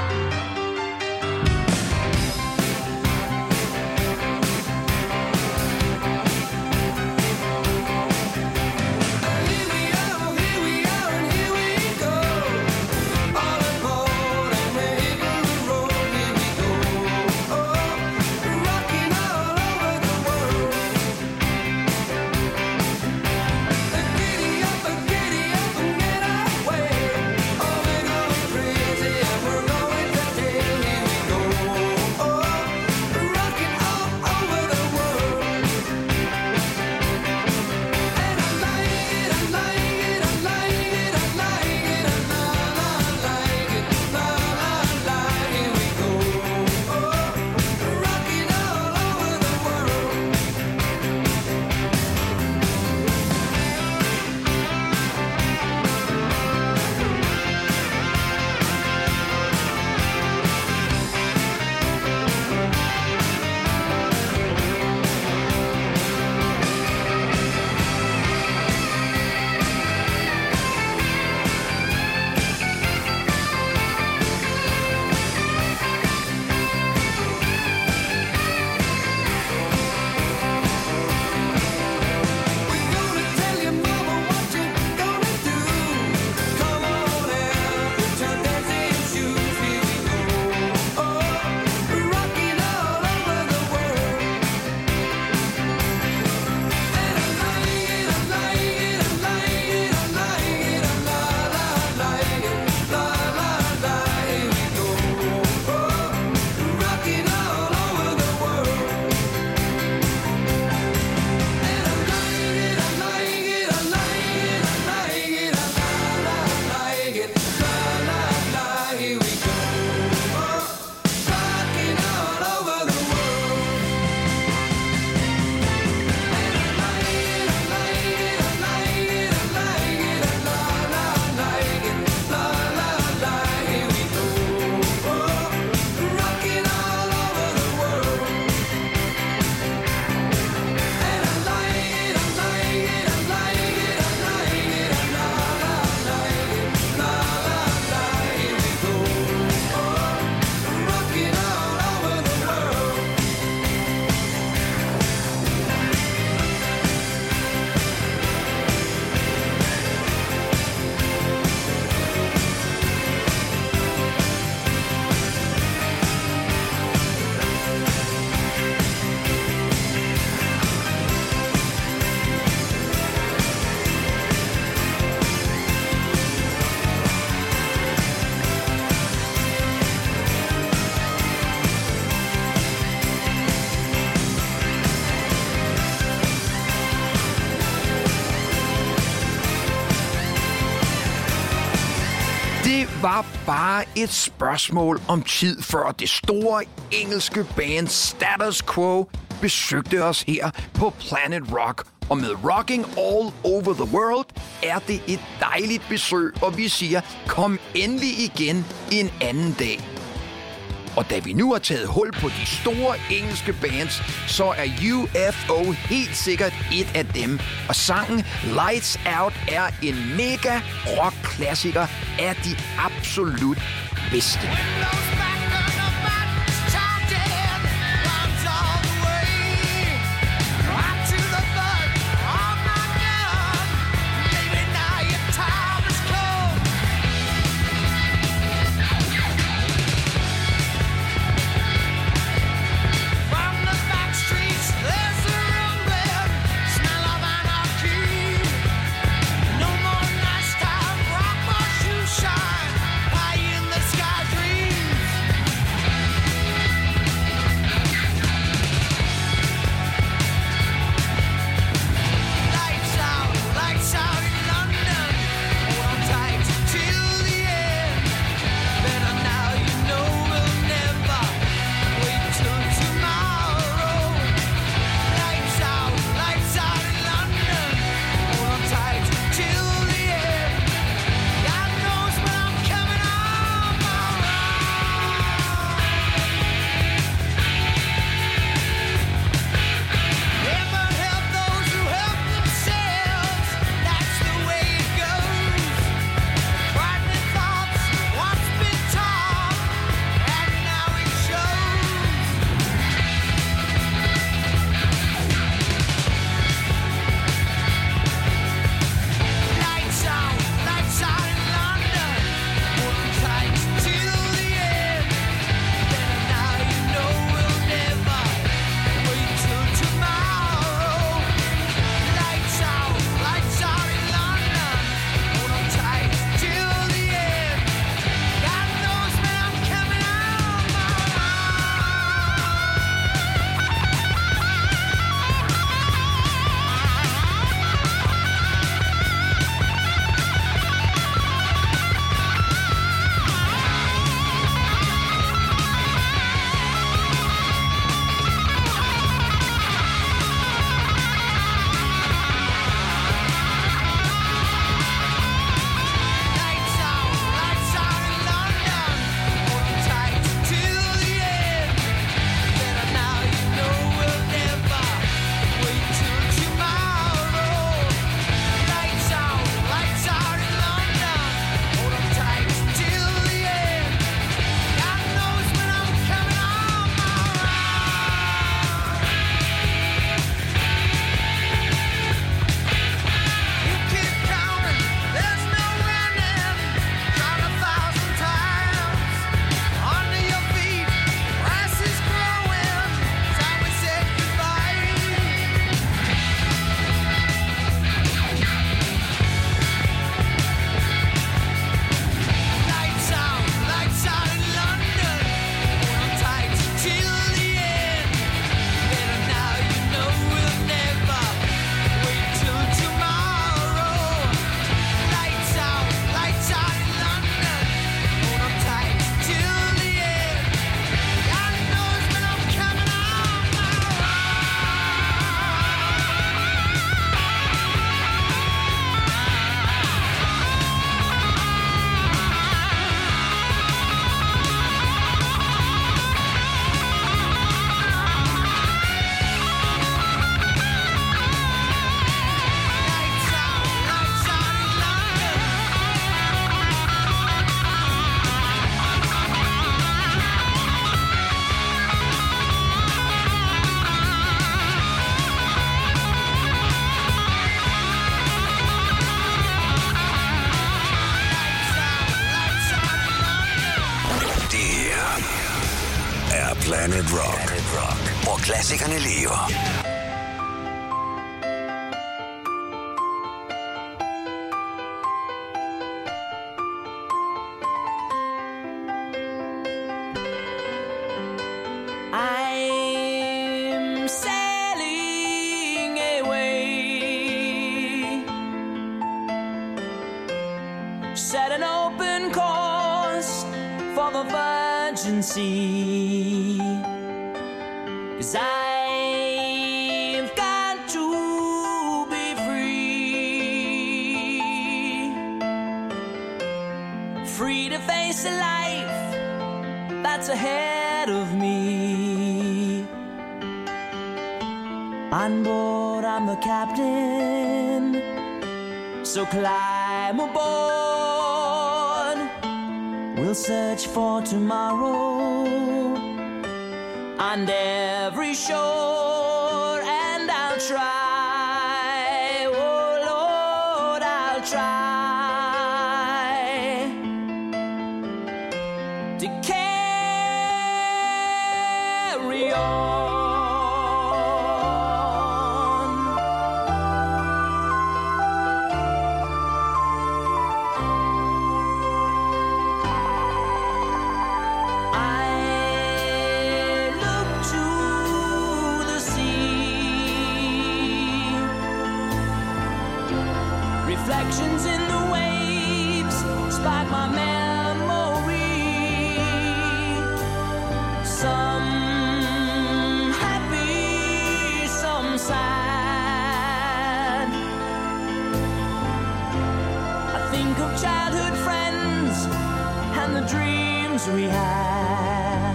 var bare et spørgsmål om tid, før det store engelske band Status Quo besøgte os her på Planet Rock. Og med Rocking All Over the World er det et dejligt besøg, og vi siger, kom endelig igen en anden dag. Og da vi nu har taget hul på de store engelske bands, så er U F O helt sikkert et af dem. Og sangen Lights Out er en mega rock-klassiker af de absolut bedste. Planet Rock, Planet Rock, hvor klassikerne lever. I'm sailing away, set an open call. and see. 'Cause I've got to be free. Free to face a life that's ahead of me. On board, I'm the captain, so climb aboard. We'll search for tomorrow on every shore, and I'll try, oh Lord, I'll try to carry on. Reflections in the waves spark my memory. Some happy, some sad. I think of childhood friends and the dreams we had.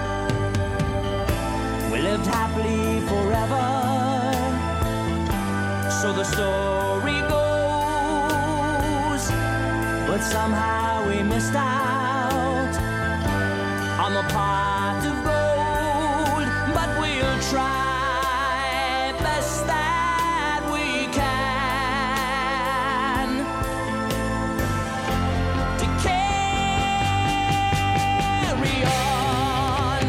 We lived happily forever, so the story goes. But somehow we missed out on the pot of gold. But we'll try best that we can to carry on.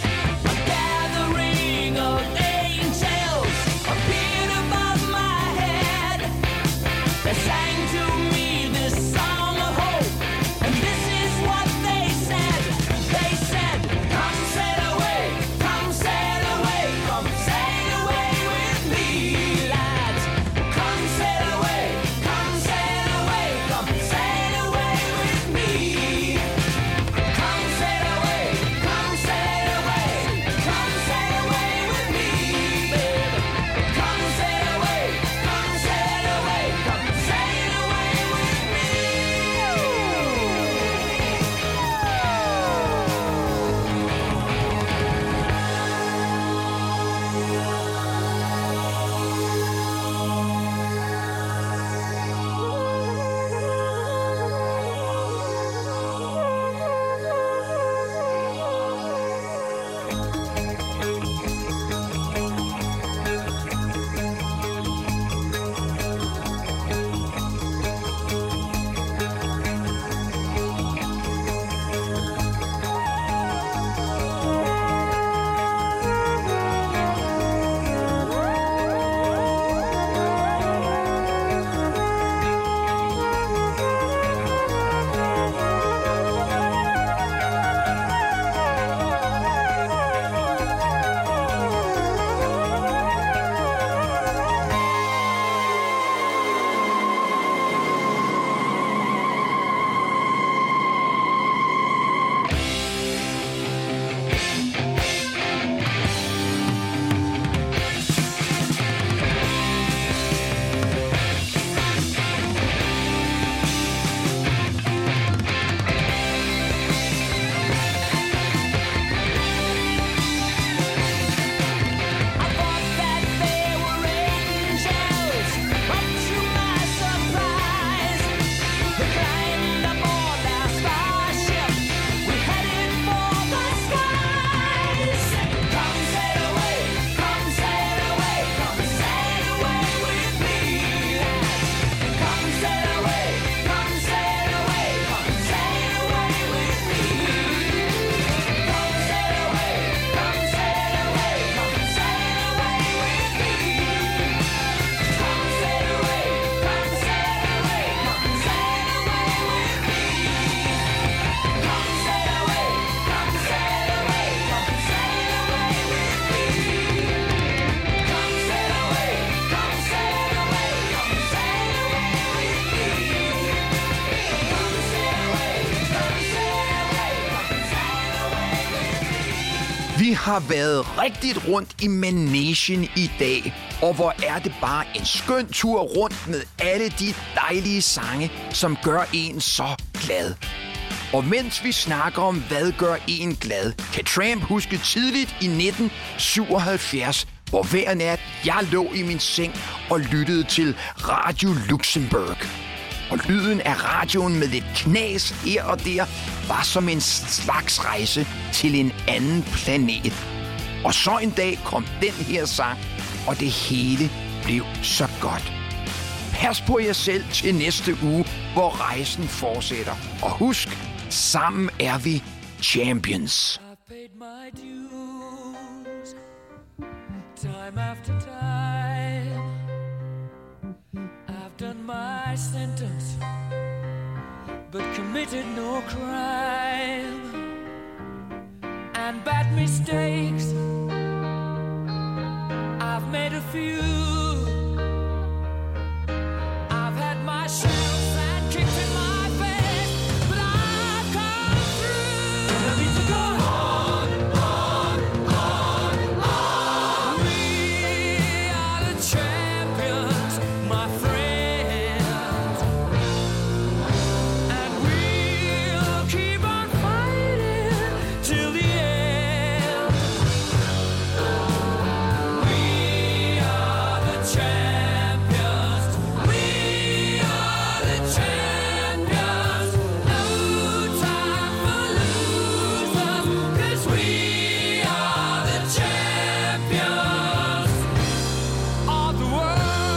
Gathering of angels appeared above my head. har været rigtigt rundt i Managen i dag, og hvor er det bare en skøn tur rundt med alle de dejlige sange, som gør en så glad. Og mens vi snakker om, hvad gør en glad, kan Tramp huske tidligt i nitten syvoghalvfjerds, hvor hver nat jeg lå i min seng og lyttede til Radio Luxembourg. Og lyden af radioen med lidt knas her og der var som en slags rejse til en anden planet. Og så en dag kom den her sang, og det hele blev så godt. Pas på jer selv til næste uge, hvor rejsen fortsætter. Og husk, sammen er vi champions. Time after time, I've done my sentence, but committed no crime. And bad mistakes, I've made a few. I've had my shells and kicked in my face, but I've come through. I need to go on, on, on, on. We are the champions, my friends, and we'll keep on fighting till the end. We are the champions. We are the champions. No time for losers, 'cause we are the champions of the world.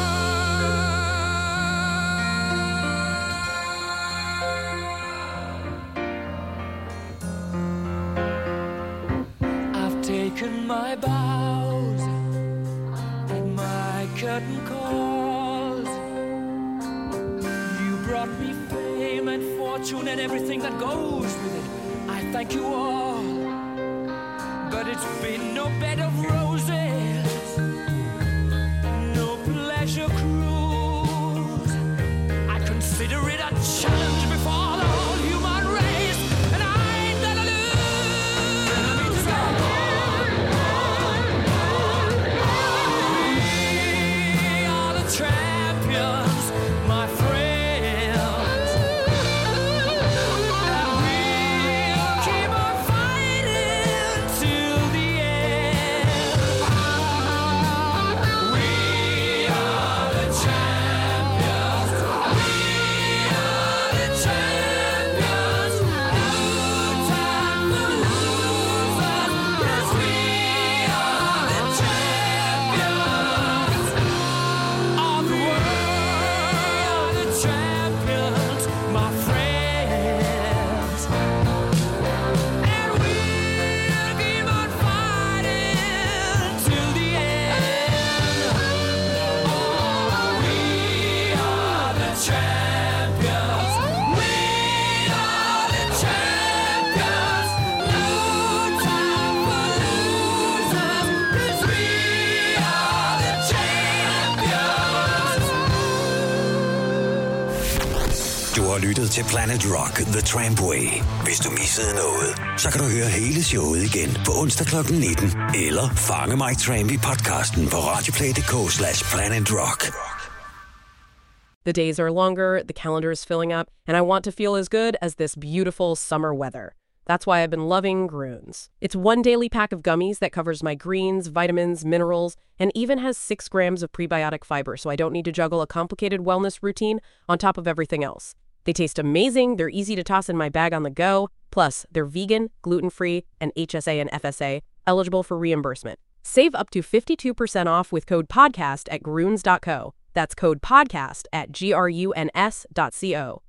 I've taken my bows and my curtain calls. You brought me fame and fortune and everything that goes with it. I thank you all, but it's been no bed of roses, no pleasure cruise. I consider it a challenge before the whole human race, and I ain't gonna lose. I need to go on, on, on, on. We are the champions, my friends, and we'll keep on fighting till the end. We are the champions. We are the champions. No time for losers, 'cause we are the champions of the world. The champions, my friends, and we'll keep on fighting till the end. Oh, we are the champions. We are the champions. No time for losers, 'cause we are the champions. Du har lyttet til Planet Rock The Trampway. Hvis du missede noget, så kan du høre hele showet igen på onsdag klokken nitten. Eller fange Mike Tramp i podcasten på radioplay.dk slash Planet Rock. The days are longer, the calendar is filling up, and I want to feel as good as this beautiful summer weather. That's why I've been loving Groons. It's one daily pack of gummies that covers my greens, vitamins, minerals, and even has six grams of prebiotic fiber, so I don't need to juggle a complicated wellness routine on top of everything else. They taste amazing, they're easy to toss in my bag on the go, plus they're vegan, gluten-free, and H S A and F S A, eligible for reimbursement. Save up to fifty-two percent off with code PODCAST at Groons dot co. That's code PODCAST at G R U N S dot C O.